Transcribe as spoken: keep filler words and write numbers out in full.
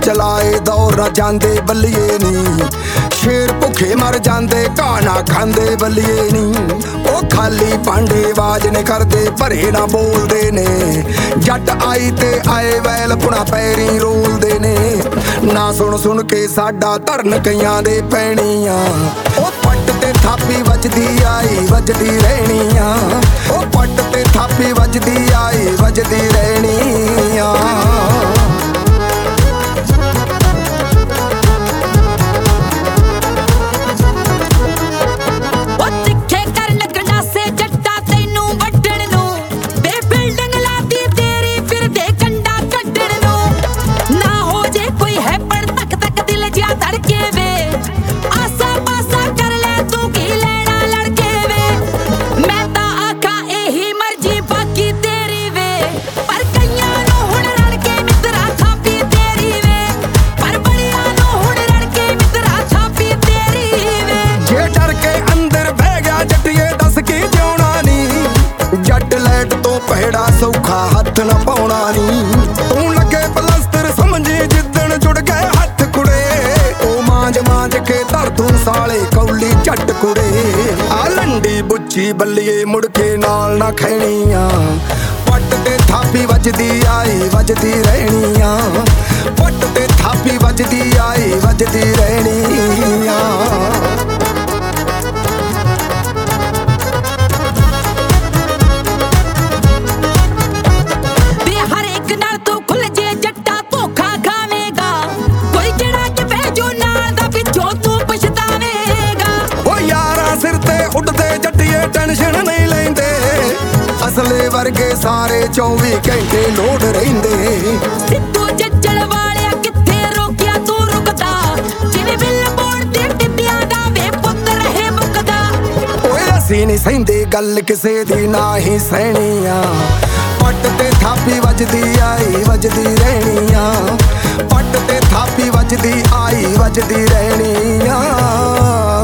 चलाए दौर न जांदे बल्लिए नी। शेर भुखे मर जांदे घाह ना खांदे बल्लिए नी। ओ खाली भांडे आवाज ने करदे भरे ना बोलदे ने। जट आई ते आए वैल पुणा पैरी रोलदे ने। ना सुन सुन के साडा धरन कईयां दे पैणियां। ओ पट ते थापी वजदी आई वजदी रहणियां। ओ पट ते थापी वजदी आई वजदी रहणियां। पहड़ा सौखा हथ न पाउणा नी। तू लगे पलस्तर समझी जिद्दन जुड़ गए हथ कुड़े। ओ मांज मांज के धर तू साले कौली झट कुड़े। आ लंडी बुच्ची बल्लिए मुड़ के नाल ना खैणियां। पट ते थापी वजदी आई वजदी रहणियां। पट ते थापी वजदी आई वजदी रहणियां। टेंशन नहीं लेंदे असले वर्गे सारे चौबी घंटे लोड रहिंदे। सिद्धू जज्जल वालिया किथे रोकिया तू रुकदा। जिवें बिल बोर्ड ते टिड्डियां दा वे पुੱਤ रहे मुकदा। ओए असीं नहीं सहिंदे गल किसे दी ना ही सहणियां। पट ते थापी वजदी आई वजदी रहणियां। पट ते थापी वजदी आई वजदी रहणियां।